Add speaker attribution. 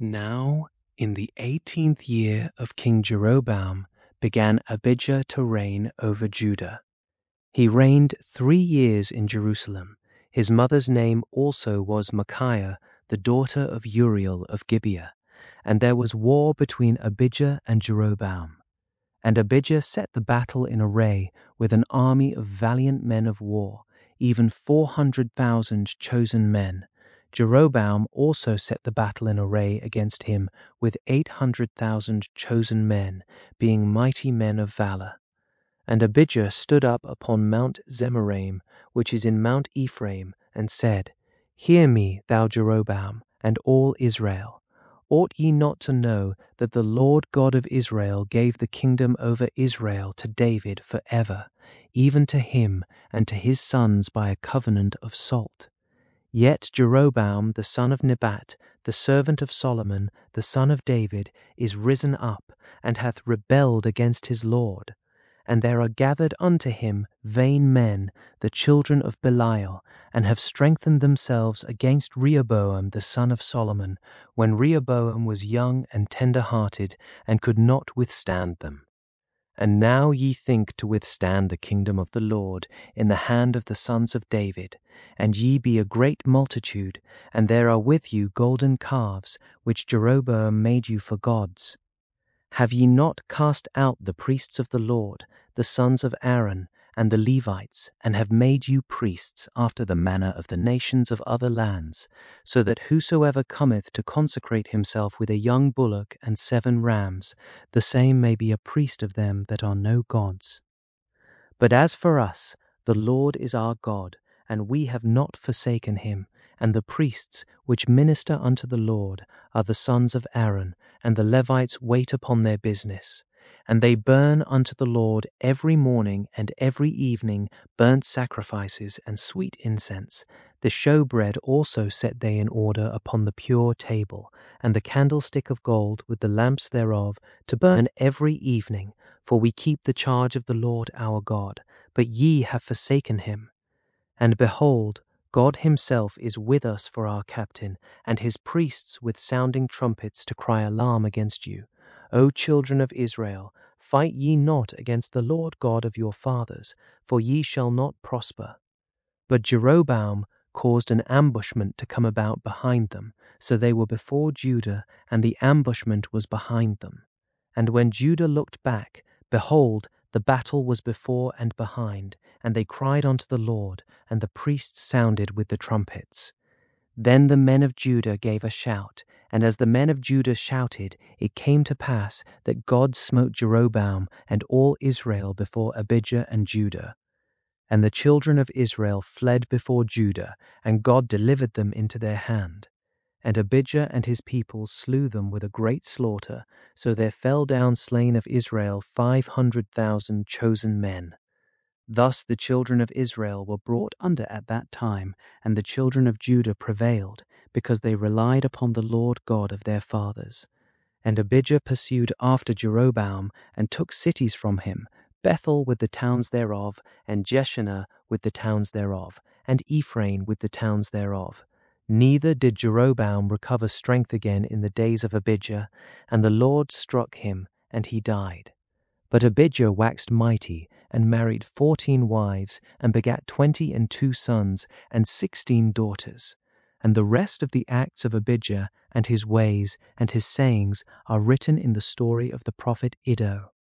Speaker 1: Now, in the 18th year of King Jeroboam, began Abijah to reign over Judah. He reigned 3 years in Jerusalem. His mother's name also was Micaiah, the daughter of Uriel of Gibeah. And there was war between Abijah and Jeroboam. And Abijah set the battle in array with an army of valiant men of war, even 400,000 chosen men. Jeroboam also set the battle in array against him with 800,000 chosen men, being mighty men of valor. And Abijah stood up upon Mount Zemaraim, which is in Mount Ephraim, and said, Hear me, thou Jeroboam, and all Israel. Ought ye not to know that the Lord God of Israel gave the kingdom over Israel to David forever, even to him and to his sons by a covenant of salt? Yet Jeroboam the son of Nebat, the servant of Solomon, the son of David, is risen up, and hath rebelled against his Lord. And there are gathered unto him vain men, the children of Belial, and have strengthened themselves against Rehoboam the son of Solomon, when Rehoboam was young and tender-hearted, and could not withstand them. And now ye think to withstand the kingdom of the Lord in the hand of the sons of David, and ye be a great multitude, and there are with you golden calves, which Jeroboam made you for gods. Have ye not cast out the priests of the Lord, the sons of Aaron, and the Levites, and have made you priests after the manner of the nations of other lands, so that whosoever cometh to consecrate himself with a young bullock and 7 rams, the same may be a priest of them that are no gods? But as for us, the Lord is our God, and we have not forsaken him, and the priests which minister unto the Lord are the sons of Aaron, and the Levites wait upon their business. And they burn unto the Lord every morning and every evening burnt sacrifices and sweet incense. The showbread also set they in order upon the pure table, and the candlestick of gold with the lamps thereof, to burn every evening. For we keep the charge of the Lord our God, but ye have forsaken him. And behold, God himself is with us for our captain, and his priests with sounding trumpets to cry alarm against you. O children of Israel, fight ye not against the Lord God of your fathers, for ye shall not prosper. But Jeroboam caused an ambushment to come about behind them, so they were before Judah, and the ambushment was behind them. And when Judah looked back, behold, the battle was before and behind, and they cried unto the Lord, and the priests sounded with the trumpets. Then the men of Judah gave a shout, and as the men of Judah shouted, it came to pass that God smote Jeroboam and all Israel before Abijah and Judah. And the children of Israel fled before Judah, and God delivered them into their hand. And Abijah and his people slew them with a great slaughter, so there fell down slain of Israel 500,000 chosen men. Thus the children of Israel were brought under at that time, and the children of Judah prevailed, because they relied upon the Lord God of their fathers. And Abijah pursued after Jeroboam, and took cities from him, Bethel with the towns thereof, and Jeshanah with the towns thereof, and Ephraim with the towns thereof. Neither did Jeroboam recover strength again in the days of Abijah, and the Lord struck him, and he died. But Abijah waxed mighty, and married 14 wives, and begat 22 sons, and 16 daughters. And the rest of the acts of Abijah, and his ways, and his sayings, are written in the story of the prophet Iddo.